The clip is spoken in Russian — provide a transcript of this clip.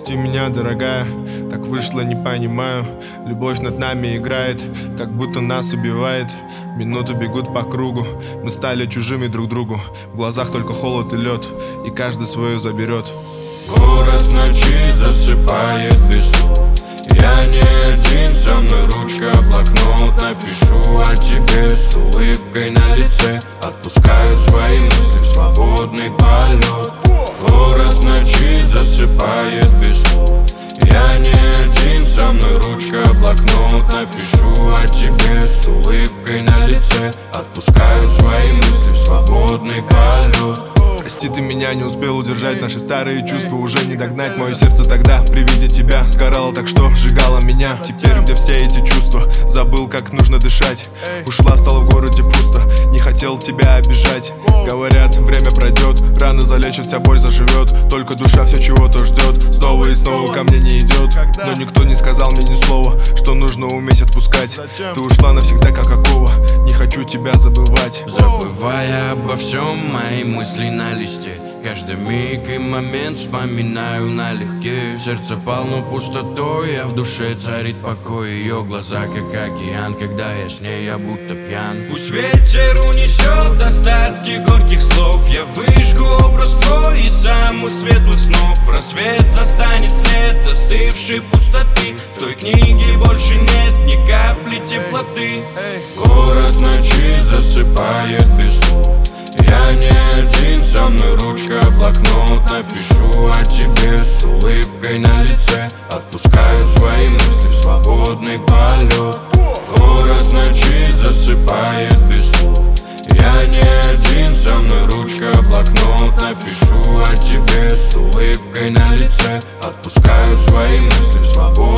Прости меня, дорогая, так вышло, не понимаю. Любовь над нами играет, как будто нас убивает. Минуты бегут по кругу, мы стали чужими друг другу. В глазах только холод и лед, и каждый свое заберет. Город ночи засыпает без слов. Я не один, со мной ручка, блокнот. Напишу о тебе с улыбкой на лице. Отпускаю свои мысли в свободный полет. Город ночи засыпает без слов. Я не один, со мной ручка, блокнот. Напишу о тебе с улыбкой на лице. Отпускаю свои мысли в свободный полет. Прости, ты меня не успел удержать. Наши старые чувства уже не догнать. Мое сердце тогда при виде тебя сгорало так, что сжигало меня. Теперь где все эти чувства? Забыл, как нужно дышать. Ушла, стало в городе пусто. Не хотел тебя обижать. Говорят, время пройдет, раны залечат, вся боль заживет. Только душа все чего-то ждет. Снова и снова ко мне не идет. Но никто не сказал мне ни слова, что нужно уметь отпускать. Ты ушла навсегда, как окова. Не хочу тебя забывать. Забывая обо всем, мои мысли на листе. Каждый миг и момент вспоминаю налегке. Сердце полно пустотой, а в душе царит покой. Ее глаза как океан, когда я с ней, я будто пьян. Пусть ветер унесет остатки горьких слов. Я выжгу образ твой из самых светлых снов. Рассвет застанет след остывшей пустоты. В той книге больше нет ни капли теплоты. Город ночи засыпает без слов. Я не один, со мной ручка, блокнот. Напишу о тебе с улыбкой на лице. Отпускаю свои мысли в свободный полет. Город ночи засыпает без слов. Я не один, со мной ручка, блокнот. Напишу о тебе с улыбкой на лице. Отпускаю свои мысли в свободный полет.